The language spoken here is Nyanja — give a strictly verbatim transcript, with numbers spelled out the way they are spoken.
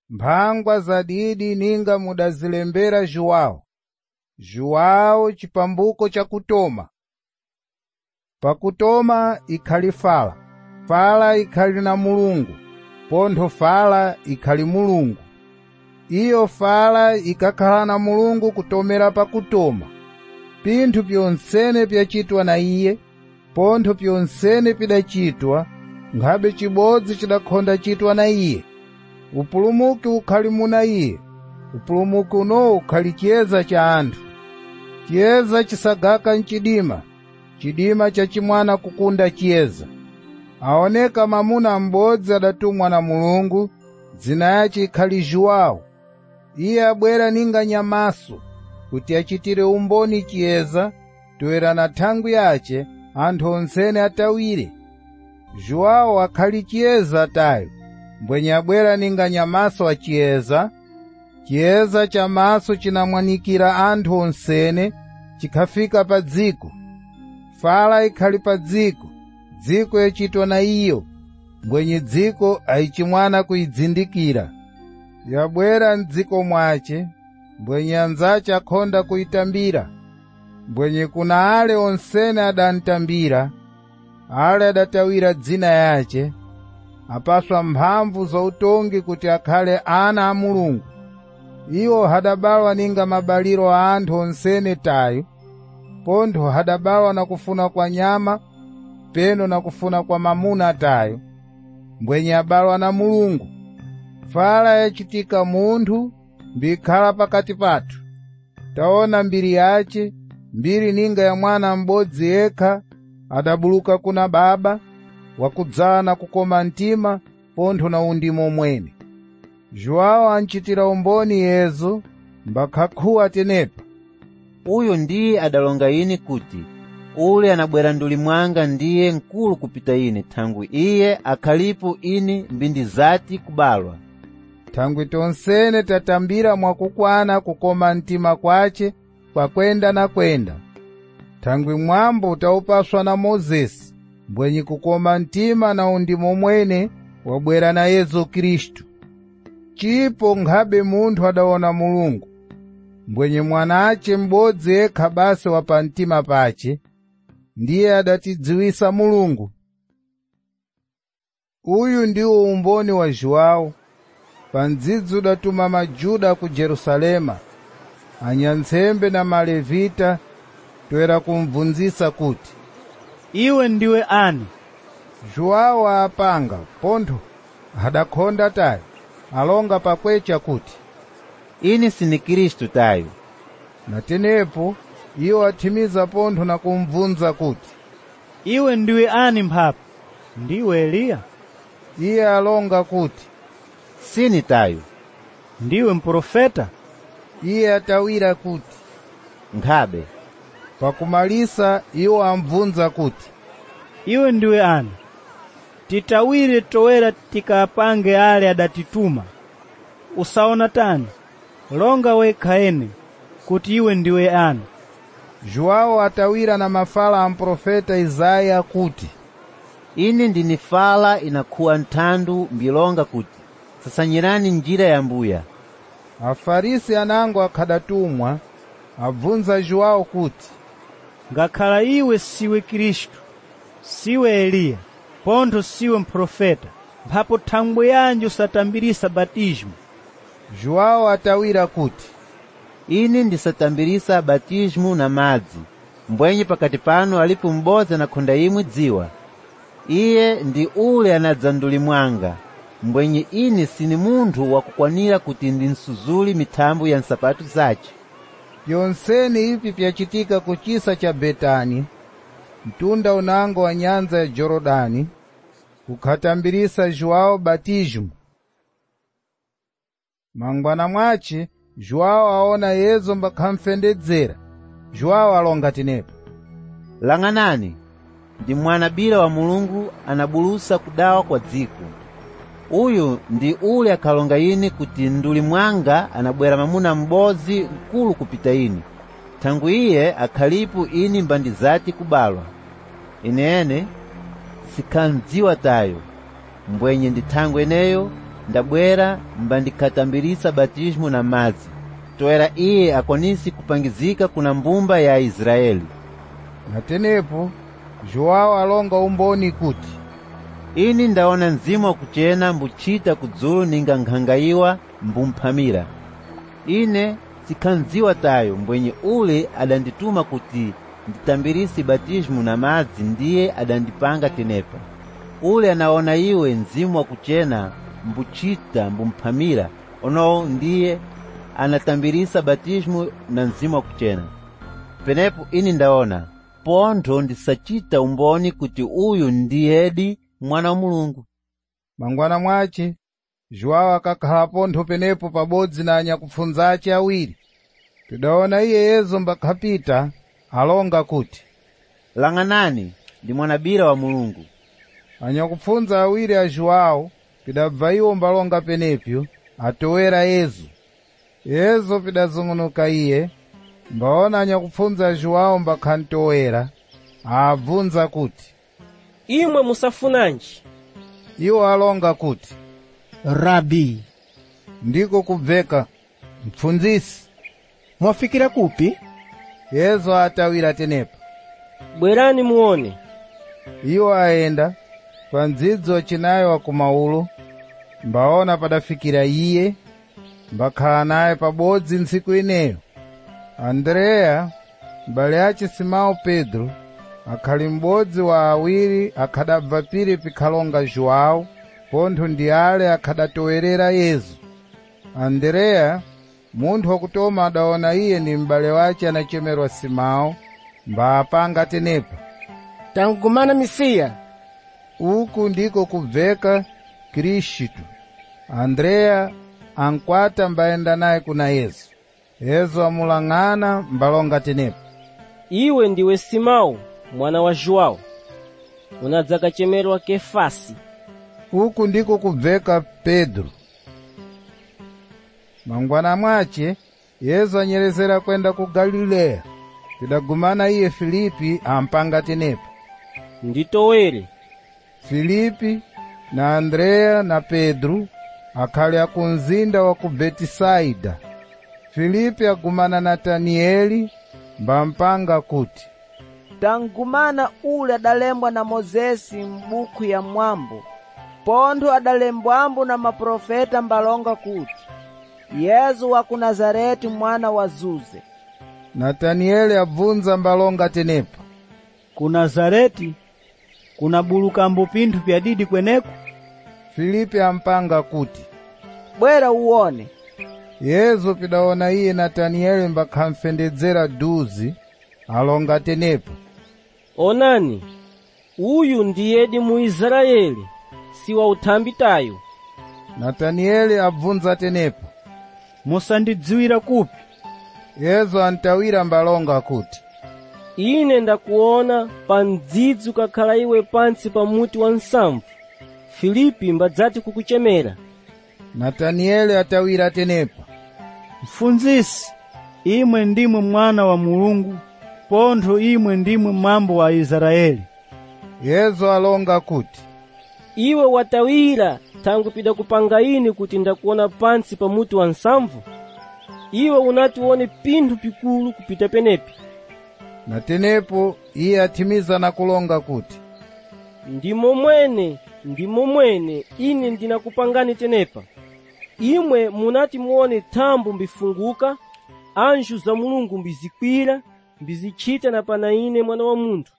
mphangwa zadidi ninga mudazilembera João. João chipambuko cha kutoma. Pakutoma ikhali fala, fala ikhali na Mulungu, pontho fala ikhali Mulungu. Iyo fala ikakhala na Mulungu kutomera pakutoma. Pinthu pyonsene pyachitwa na iye, pontho pyonsene pidachitwa, nkhabe chibodzi chidakhonda chitwa na iye. Upulumuki ukhali muna iye, upulumuki uno ukhali chiyeza cha anthu. Chiyeza chisagaka nchidima, chidima cha chimwana kukunda chiyeza. Aoneka mamuna m'bodzi adatumwa na Mulungu, dzina yace ikhali João. Iye abwera ninga nyamaso, kuti achitire umboni chiyeza, toera na thangwi yace, anthu onsene atawire. João akhali chiyeza atayo, mbwenye abwera ninga nyamaso achiyeza. Chiyeza cha maso chinamwanikira anthu onsene, chikhafika pa dziko. Fala ikhali pa dziko, dziko yachitwa na iyo, mbwenye dziko aichimwana kuidzindikira. Yabwera m'dziko mwace, mbwenye anzace akhonda kuitambira. Mbwenye kuna ale onsene adantambira, ale adatawira dzina yace, apaswa mphamvu zautongi kuti akhale ana a Mulungu. Iwo hadabalwa ninga mabaliro a anthu onsene tayo, pontho hadabalwa na kufuna kwa nyama, peno na kufuna kwa mamuna tayo, mbwenye abalwa na Mulungu. Fala yachitika munthu, mbikhala pakati pathu. Taona mbiri yace, mbiri ninga ya mwana m'bodzi yekha, adabuluka kuna Baba, wakudzala na kukoma mtima, pontho na undimo mwene. João anchitira umboni yezo, mbakhakhuwa tenepa. Uyo ndiye adalonga ine kuti, ule anabwera nduli mwanga ndiye nkulu kupita ine, thangwi iye akhalipo ine mbindi zati kubalwa. Thangwi tonsene tatambira mwakukwana kukoma mtima kwace, kwa kwenda na kwenda. Thangwi mwambo utaupaswa na Mozesi, mbwenye kukoma mtima na undimo mwene, wabwera na Yesu Kristu. Chipo nkhabe munthu adaona Mulungu, mbwenye mwanace m'bodzi yekha basi wa pamtima pace, ndiye adatidziwisa Mulungu. Uyu ndiwo umboni wa João. Pandzidzi udatuma majuda ku Jerusalema, anyantsembe na malevita, toera kumvunzisa kuti, iwe ndiwe ani? João apanga, pontho hadakhonda tayo, alonga pakwecha kuti, ini sini Kristu tayo. Natenepo, iwo athimiza pontho na kumvunza kuti, iwe ndiwe ani mphapo? Ndiwe Eliya? Iye alonga kuti, sini tayo. Ndiwe mprofeta? Iye atawira kuti, nkhabe. Pakumalisa iwo amvunza kuti, iwe ndiwe ani? Titawire toera tikapange ale adatituma. Usaona tani, longa wekha ene, kuti iwe ndiwe ani. João atawira na mafala a mprofeta Isaya kuti, ini ndini fala inakhuwa nthandu mbilonga kuti, sasanyirani njira ya Mbuya. Afarisi anango akhadatumwa, abvunza João kuti, ngakhala iwe siwe Kristu, siwe Eliya, pontho siwe mprofeta, mphapo thangwi yanji usatambirisa batismo? João atawira kuti, ini ndisatambirisa batismo na madzi, mbwenye pakati pano alipo m'bodzi anakhonda imwe dziwa. Iye ndi ule anadza nduli mwanga, mbwenye ini sini munthu wakukwanira kuti ndinsuzuli mithambo ya nsapatu zace. Pyonseni ipi pyachitika kuchisa cha Betani, mtunda unango wa nyanza ya Jorodani, kukhatambirisa João batismo. Mangwana mwace, João aona Yesu mbakhamfendedzera. João alonga tenepo, lang'anani, ndi mwana bila wa Mulungu anabulusa kudawa kwa dziko. Uyu ndi ule akhalonga ine kuti nduli mwanga anabwera mamuna m'bodzi mkulu kupita ine, thangwi iye akhalipo ini mbandi zati kubalwa. Ineene sikhamdziwa tayo, mbwenye ndi thangwi eneyo ndabwera mbandikatambirisa batismo na madzi, toera iye akonisi kupangizika kuna mbumba ya Israeli. Natenepo João alonga umboni kuti, ini ndaona mzimu wakuchena mbuchita kudzulu ninga nkhangayiwa mbumphamira. Ine sikhanziwa tayo mbwenye ule adandituma kuti nditambirisi batismu na madzi ndiye adandipanga tenepa. Ule anaona iwe mzimu wakuchena mbuchita mbumphamira, ono ndiye anatambirisa batismu na mzimu wakuchena. Penepo ini ndaona pontho ndisachita umboni kuti uyu ndiyedi mwana wa Mulungu. Mangwana mwache João akakhala pontho penepo pabodzi na anyakupfunza ace awiri. Pidaona iye Yesu mbakhapita alonga kuti, lang'anani ndi mwanabira wa Mulungu. Anyakupfunza awiri a João pidabva iwo mbalonga penepyo atowera Yesu. Yesu pidazung'unuka iye mbaona anyakupfunza a João mbakhantowera abvunza kuti, imwe musafunanji? Iwo alonga kuti, Rabi, ndiko kubveka mpfunzisi. mwafikira kupi? Yesu atawira tenepa. Bwerani muone. Iwo aenda pa ndzidzo chinayo wa kumaulo, mbaona padafikira iye mbakhala naye pabodzi ntsiku ineyo Andrea mbale ace Simão Pedro, akhali m'bodzi wa awiri akhadabva pili pikhalonga João, pontho ndi ale akhadatowerera Yesu. Andrea munthu wakutoma adaona iye ni m'bale wace anachemerwa Simão, mba apanga tenepa, tangumana Misiya. uku ndiko kubveka Kristu. Andrea ankwata mbaenda naye kuna Yesu. Yesu amulang'ana mbalonga tenepa, iwe ndiwe Simão mwana wa João, unadzakachemerwa Kefasi. uku ndiko kubveka Pedro. Mangwana mwache Yesu anyerezera kwenda ku Galileya. Pidagumana iye Filipi ampanga tenepa. Nditowere. Filipi na Andrea na Pedro akhali akunzinda wa ku Betisaida. Filipi agumana Natanieli mbampanga kuti, tangumana ule adalembwa na Mozesi m'buku ya mwambo, pontho adalembwambo na maprofeta mbalonga kuti, Yesu wa ku Nazareti mwana wa Zuze. Natanieli abvunza mbalonga tenepa, Ku Nazareti kunabulukambo pinthu pyadidi kweneku? Filipi ampanga kuti, Bwera uone. Yesu pidaona iye Natanieli mbakhamfendedzera duzi alonga tenepa, Onani, uyu ndiyedi mu Israeli, si wa uthambitayo. Natanieli abvunza tenepa, Musandidziwira kupi? Yesu antawira mbalonga kuti, Ine ndakuona pa ndzidzi kakhala iwe pansi pa muti wa nsamvu. Filipi mbadzati kukuchemera. Natanieli atawira tenepa, Mfunzisi, imwe ndimwe mwana wa Mulungu, pontho imwe ndimwe mambo wa Israeli. Yesu alonga kuti, Iwe watawira tangu pida kupanga ini kuti ndakuona pansi pa muti wa nsamvu. Iwe unati uone pinthu pikulu kupita penepi. na tenepo iye athimiza na kulonga kuti, Ndimo mwene, ndimo mwene ine ndinakupangani tenepa. Imwe munati muone thambo mbifunguka, anju za Mulungu mbizikwira, mbizichita na pana ine mwana wa munthu.